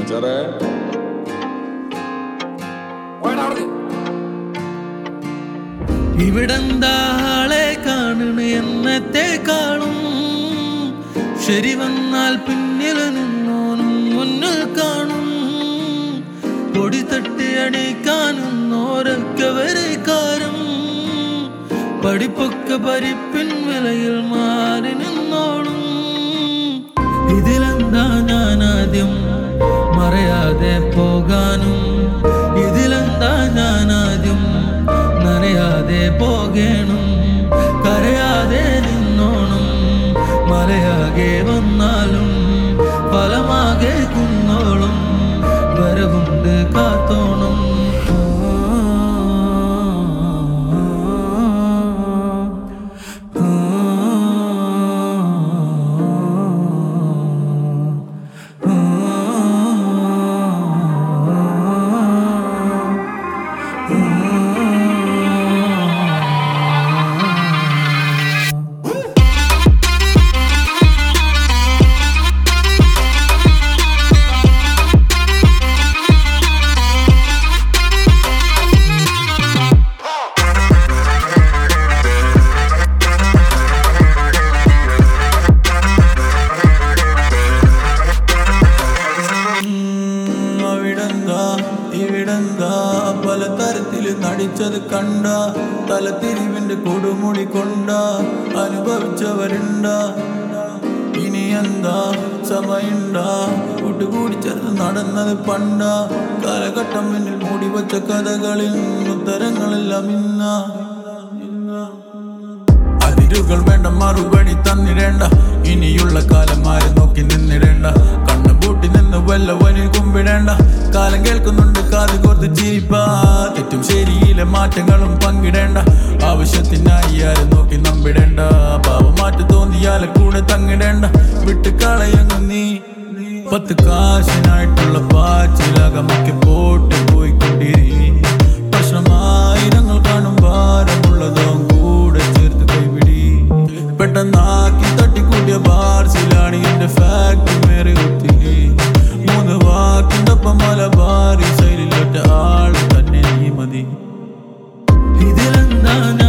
ഇവിടെന്താളെ കാണണ എന്നത്തെ കാണും ശരി വന്നാൽ പിന്നിൽ നിന്നോനും മുന്നിൽ കാണും പൊടി തട്ടി അടിക്കാനൊന്നോരൊക്കെ വരക്കാരും പഠിപ്പൊക്കെ പരിപ്പിൻ വിലയിൽ മാറി നിന്നോളും ഇതിലെന്താ ഞാനാദ്യം മറയാതെ പോകാനും ഇതിലെന്താ ഞാനാദ്യം നനയാതെ പോകേണം കരയാതെ നിന്നോണം മലയാകെ വന്നാലും ഫലമാകെ കുന്നോളും വരവുണ്ട് കാത്തോണം ഇവിടെന്താ പലതരത്തിൽ നടിച്ചത് കണ്ട തലത്തിരിവിന്റെ കൊടുമുടി കൊണ്ട അനുഭവിച്ചവരുണ്ട ഇനി എന്താ സമയണ്ടാ കൂട്ടുകൂടി ചേർന്ന് നടന്നത് പണ്ട കാലഘട്ടം മുന്നിൽ മൂടി വച്ച കഥകളിൽ ഉത്തരങ്ങളെല്ലാം ഇന്ന അതിരുകൾ വേണ്ട മറുപടി തന്നിടേണ്ട ഇനിയുള്ള കാലം ആരും നോക്കി നിന്നിടേണ്ട കണ്ണു പൂട്ടി നിന്ന് വല്ലവനിൽ കുമ്പിടേണ്ട കാലം കേൾക്കുന്നുണ്ട് കാത് കോർത്ത് ചിരിപ്പാ തെറ്റും ശരിയിലെ മാറ്റങ്ങളും പങ്കിടേണ്ട ആവശ്യത്തിനായി ആരും നോക്കി നമ്പിടേണ്ട പാവമാറ്റ് തോന്നിയാലെ കൂടെ തങ്ങിടേണ്ട വിട്ട് കളയങ്ങു നീ 10 കാശിനായിട്ടുള്ള പാച്ചിലകമൊക്കെ പോട്ട് പോയിക്കൊണ്ടിരി പ്രശ്നമായിരങ്ങൾ കാണും ഭാരമുള്ളതോ കൂടെ ചേർത്ത് കൈപിടി പെട്ടെന്നാക്കി തട്ടിക്കൂട്ടിയ ബാർസിലാണ് എന്റെ ഫാക്ടറി മേറെ ഒത്തിരി 3 വാക്കിൻ്റൊപ്പം മലബാറി സൈഡിലൊറ്റ ആള് തന്നെ നീ മതി ഇതിലെന്താ